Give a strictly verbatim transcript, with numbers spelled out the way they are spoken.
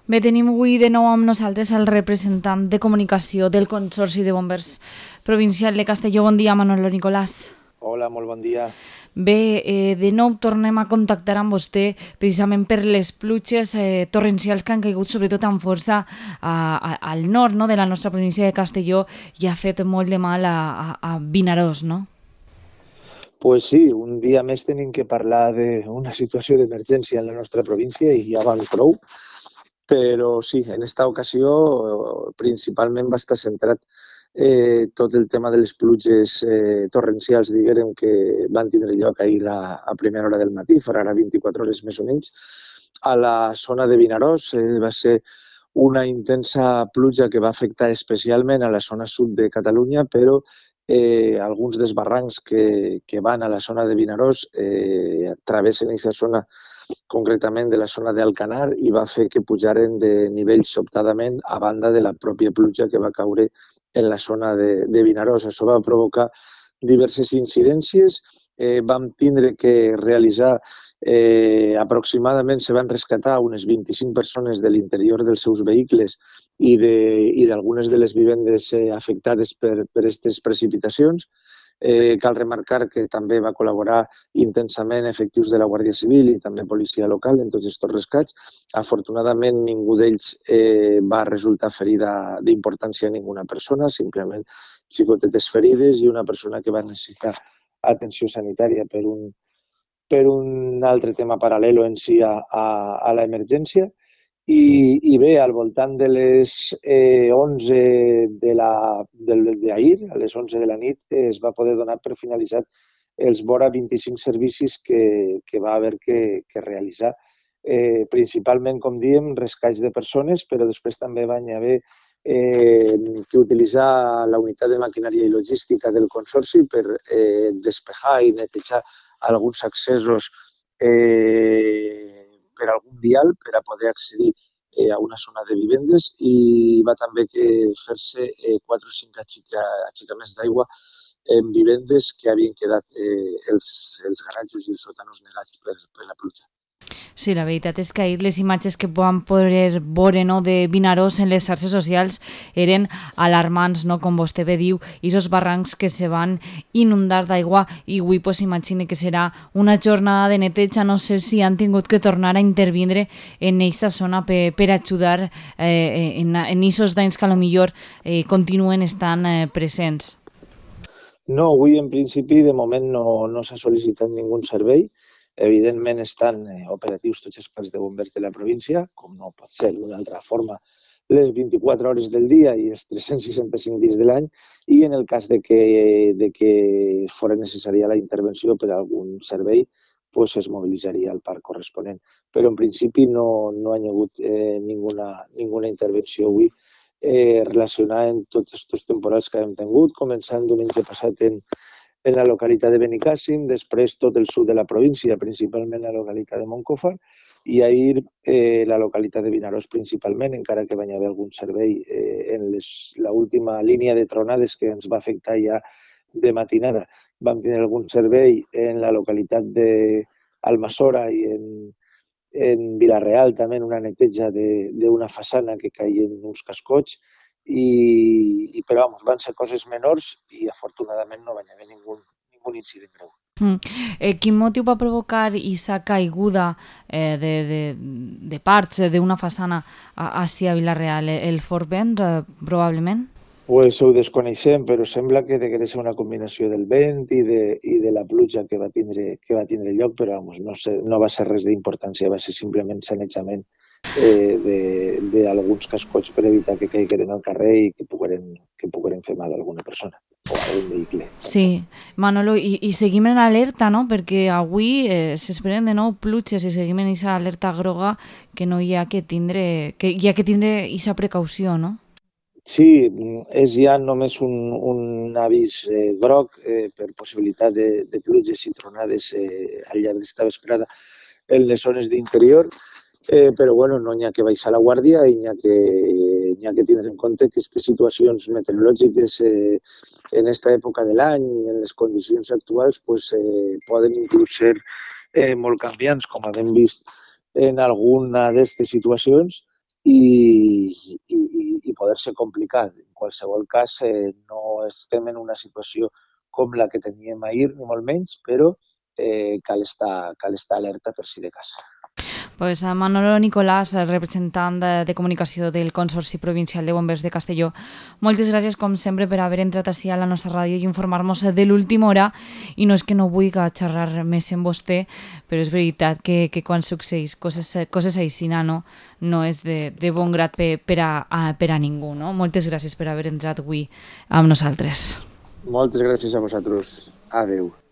Bé, tenim avui de nou amb nosaltres el representant de comunicació del Consorci de Bombers Provincial de Castelló. Bon dia, Manolo Nicolàs. Hola, molt bon dia. Bé, eh, de nou tornem a contactar amb vostè precisament per les pluges eh, torrencials que han caigut sobretot amb força a, a, al nord, no?, de la nostra província de Castelló i ha fet molt de mal a, a, a Vinaròs, no? Pues sí, un dia més tenim que parlar d'una situació d'emergència en la nostra província i ja van prou, però sí, en esta ocasió principalment va estar centrat eh, tot el tema de les pluges eh, torrencials, diguem, que van tindre lloc ahir a, a primera hora del matí, farà ara vint-i-quatre hores més o menys, a la zona de Vinaròs. Eh, va ser una intensa pluja que va afectar especialment a la zona sud de Catalunya, però eh, alguns dels barrancs que, que van a la zona de Vinaròs eh, travessen aquesta zona, concretament de la zona d'Alcanar, i va fer que pujaren de nivell sobtadament a banda de la pròpia pluja que va caure en la zona de, de Vinaròs. Això va provocar diverses incidències. Eh, vam tindre que realitzar eh, aproximadament se van rescatar unes vint-i-cinc persones de l'interior dels seus vehicles i d'algunes de, de les vivendes eh, afectades per aquestes precipitacions. Eh, cal remarcar que també va col·laborar intensament efectius de la Guàrdia Civil i també policia local en tots aquests rescats. Afortunadament, ningú d'ells eh, va resultar ferida d'importància a ninguna persona, simplement xicotetes ferides i una persona que va necessitar atenció sanitària per un, per un altre tema paral·lel en si a, a, a l'emergència. I, I bé, al voltant de les eh, onze de la, d'ahir, a les onze de la nit, eh, es va poder donar per finalitzat els vora vint-i-cinc servicis que, que va haver que, que realitzar. Eh, principalment, com diem, rescats de persones, però després també van haver eh, que utilitzar la unitat de maquinària i logística del Consorci per eh, despejar i netejar alguns accessos eh, per algun vial per a poder accedir eh, a una zona de vivendes, i va també que fer-se eh, quatre o cinc aixecaments d'aigua en vivendes que havien quedat eh, els, els garatjos i els sòtanos negats per, per la pluja. Sí, la veritat és que ahir les imatges que vam poder veure, no, de Vinaròs en les xarxes socials eren alarmants, no, com vostè bé diu, i aquests barrancs que se van inundar d'aigua, i avui pues, imagine que serà una jornada de neteja. No sé si han tingut que tornar a intervindre en aquesta zona per, per ajudar eh, en aquests danys que potser eh, continuen estant eh, presents. No, avui en principi de moment no, no s'ha sol·licitat ningú servei. Evidentment estan eh, operatius tots els parcs de bombers de la província, com no pot ser d'una altra forma, les vint-i-quatre hores del dia i els tres-cents seixanta-cinc dies de l'any, i en el cas de que, de que fos necessària la intervenció per a algun servei, pues es mobilitzaria el parc corresponent. Però en principi no, no hi ha hagut eh, ninguna, ninguna intervenció avui eh, relacionada amb tots aquests temporals que hem tingut, començant diumenge passat en, en la localitat de Benicàssim, després tot el sud de la província, principalment la localitat de Moncofa, i ahir eh, la localitat de Vinaròs principalment, encara que va haver algun servei eh, en l'última línia de tronades que ens va afectar ja de matinada. Vam tenir algun servei en la localitat d'Almassora i en, en Vila-real també una neteja d'una façana que caien uns cascots, i, i però vamos, van ser coses menors i afortunadament no va haver ningú, ningú incident greu. Mm. Eh, quin motiu va provocar aquesta caiguda eh, de, de, de parts d'una façana hacia Vila-real? El fort vent, eh, probablement? Pues ho desconeixem, però sembla que degué ser una combinació del vent i de, i de la pluja que va tindre, que va tindre lloc, però vamos, no, sé, no va ser res d'importància, va ser simplement sanejament eh, d'alguns cascots per evitar que caigueren al carrer i que pogueren, que pogueren fer mal a alguna persona o a algun vehicle. Sí, Manolo, i, i seguim en alerta, no?, perquè avui eh, s'esperen de nou pluges i seguim en aquesta alerta groga que no hi ha que tindre, que hi ha que tindre aquesta precaució, no? Sí, és ja només un, un avís eh, groc eh, per possibilitat de, de pluges i tronades eh, al llarg d'esta vesprada en les zones d'interior, eh, però bueno, no n'hi ha que baixar la guàrdia i n'hi ha que, n'hi ha que tindre en compte que aquestes situacions meteorològiques eh, en aquesta època de l'any i en les condicions actuals pues, eh, poden inclús ser eh, molt canviants, com hem vist en alguna d'aquestes situacions, i, i, i poder ser complicat. En qualsevol cas, eh, no estem en una situació com la que teníem ahir, ni molt menys, però eh, cal, estar, cal estar alerta per si de cas. Pues a Manolo Nicolàs, representant de, de comunicació del Consorci Provincial de Bombers de Castelló, moltes gràcies com sempre per haver entrat així a la nostra ràdio i informar-nos de l'última hora, i no és que no vull xerrar més amb vostè, però és veritat que, que quan succeeix coses, coses així, no, no és de, de bon grat per, per, a, per a ningú. No? Moltes gràcies per haver entrat avui amb nosaltres. Moltes gràcies a vosaltres. Adéu.